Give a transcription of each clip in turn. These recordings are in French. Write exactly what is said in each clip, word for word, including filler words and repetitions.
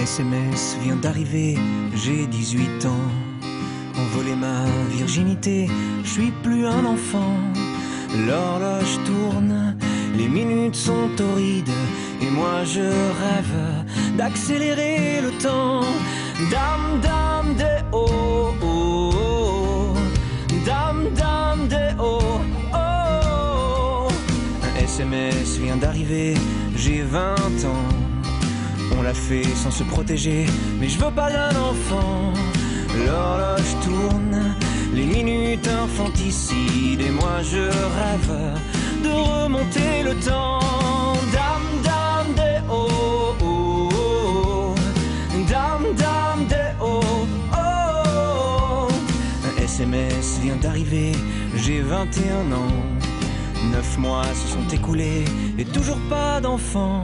S M S vient d'arriver, j'ai dix-huit ans. On volait ma virginité, je suis plus un enfant. L'horloge tourne, les minutes sont torrides, et moi je rêve d'accélérer le temps. Dame, dame, des oh, oh, oh. Dame, dame, des oh, oh. Un S M S vient d'arriver, j'ai vingt ans. On l'a fait sans se protéger, mais je veux pas d'un enfant. L'horloge tourne, les minutes infanticides, et moi je rêve de remonter le temps. Dame, dame, des oh, oh, oh. Dame, dame, des oh, oh. Un S M S vient d'arriver, j'ai vingt et un ans. Neuf mois se sont écoulés, et toujours pas d'enfant.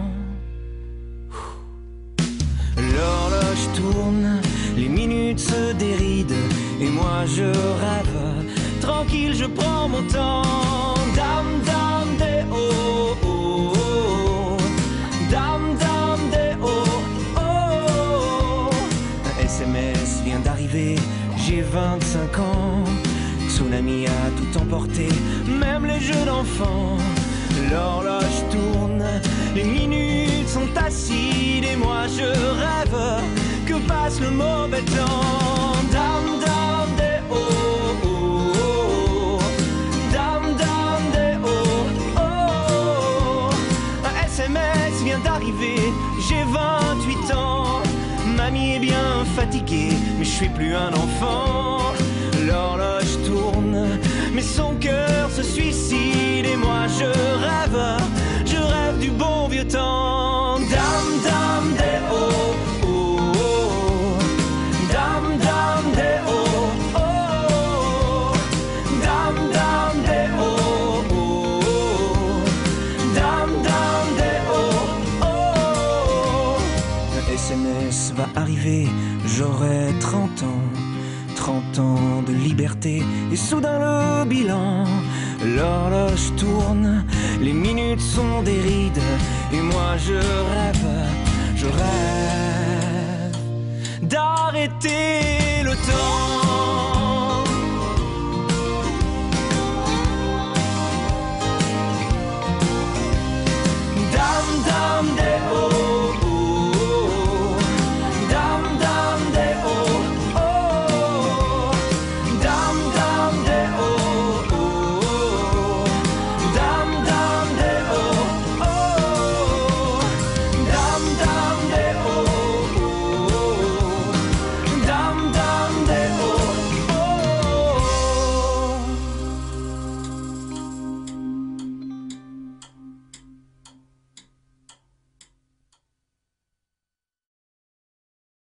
L'horloge tourne, les minutes se dérident, et moi je rêve, tranquille je prends mon temps. Dame, dame, des oh, oh, oh. Dame, dame, des oh, oh. Un S M S vient d'arriver, j'ai vingt-cinq ans. Tsunami a tout emporté, même les jeux d'enfants. L'horloge tourne, les minutes sont acides, et moi je rêve que passe le mauvais temps. Dame, dame, des oh, oh, oh. Dame, dame, des oh, oh. Un S M S vient d'arriver, j'ai vingt-huit ans. Mamie est bien fatiguée, mais je suis plus un enfant. L'horloge tourne, mais son cœur se suicide, et moi je rêve, je rêve du bon vieux temps. Dame, dame, des oh, oh, oh. Dame, dame, des oh, oh. Dame, dame, des oh, oh. Dame, dame, des oh, oh. Un S M S va arriver, j'aurai trente ans. Trente ans de liberté, et soudain le bilan. L'horloge tourne, les minutes sont des rides, et moi je rêve, je rêve d'arrêter le temps.